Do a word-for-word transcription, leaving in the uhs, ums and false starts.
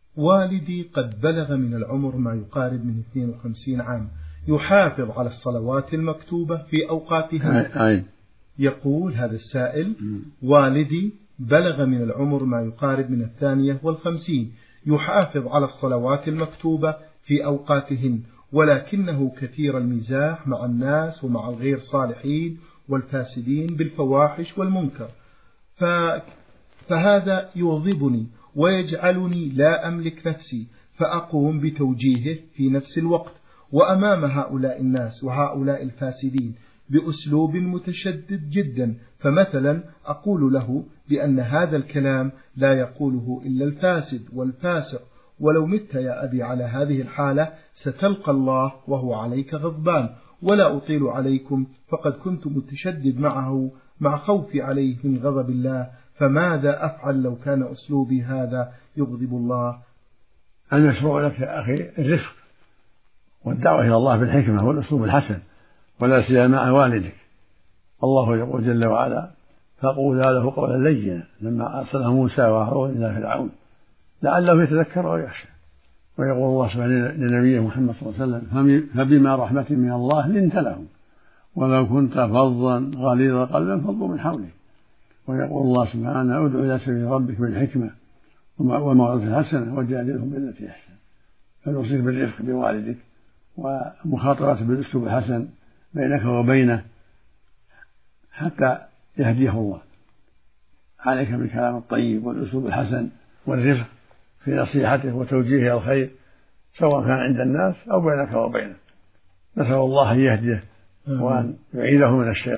والدي قد بلغ من العمر ما يقارب من اثنين وخمسين عام، يحافظ على الصلوات المكتوبة في أوقاتها. يقول هذا السائل: والدي بلغ من العمر ما يقارب من الثانية والخمسين، يحافظ على الصلوات المكتوبة في أوقاتهن، ولكنه كثير المزاح مع الناس ومع الغير صالحين والفاسدين بالفواحش والمنكر، فهذا يغضبني ويجعلني لا أملك نفسي، فأقوم بتوجيهه في نفس الوقت وأمام هؤلاء الناس وهؤلاء الفاسدين بأسلوب متشدد جدا. فمثلا أقول له بأن هذا الكلام لا يقوله إلا الفاسد والفاسق، ولو مت يا أبي على هذه الحالة ستلقى الله وهو عليك غضبان، ولا أطيل عليكم فقد كنت متشدد معه مع خوفي عليه من غضب الله، فماذا أفعل لو كان أسلوبي هذا يغضب الله؟ المشروع لك يا أخي الرفق والدعوة إلى الله بالحكمة والأسلوب الحسن، ولا سيما مع والدك. الله يقول جل وعلا: فقولا له قولا لينا لما أرسله موسى وهارون إلى فرعون لعله يتذكر أو يخشى. ويقول الله سبحانه لنبيه محمد صلى الله عليه وسلم: فبما رحمة من الله لنت لهم ولو كنت فظا غليظ القلب انفضوا من حولك. ويقول الله سبحانه: ادع إلى سبيل ربك بالحكمة والموعظة الحسنة وجادلهم بالتي أحسن. فنوصيك بالرفق بوالدك ومخاطرته بالأسلوب الحسن بينك وبينه حتى يهديه الله. عليك بالكلام الطيب والأسلوب الحسن والرفق في نصيحته وتوجيهه إلى الخير، سواء كان عند الناس أو بينك وبينه. نسأل الله أن يهديه وأن يعيده من الشيطان.